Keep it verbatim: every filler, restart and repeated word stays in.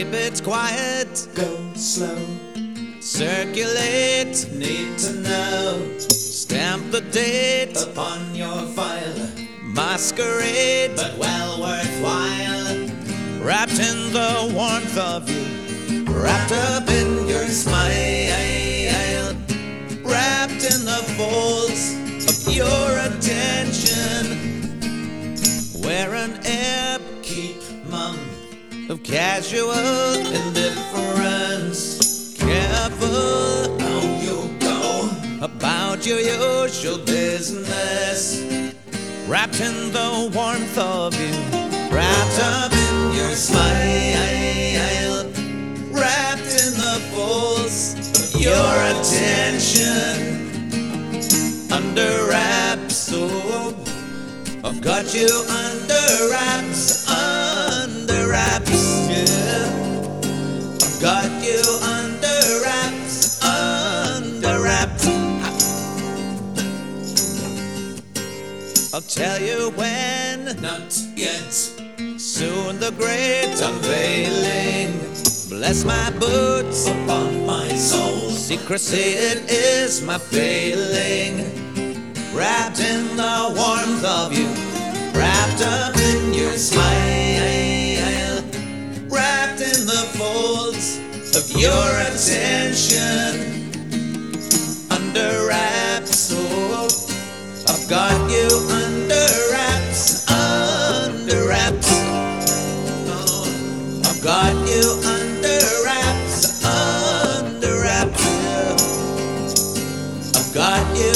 keep it quiet, Go slow, circulate, need to know. stamp the date, Upon your file, masquerade, but well worthwhile. wrapped in the warmth of you, Wrapped up in your smile, wrapped in the folds of your attention, wear an air keep mum of casual indifference. careful How you go about your usual business, wrapped in the warmth of you, wrapped wrapped up, up in your smile, wrapped in the folds of your attention, under wraps. Oh, I've got you under wraps, under wraps, yeah. I've got you under wraps, under wraps. I'll tell you when, not yet. soon the great Unveiling bless my boots. upon my soul, Secrecy it is my failing, wrapped in the warmth of you, wrapped up in your smile, wrapped in the folds of your attention, under wraps. Oh, I've got you under wraps, under wraps. Oh, I've got you under wraps, under wraps. I've got you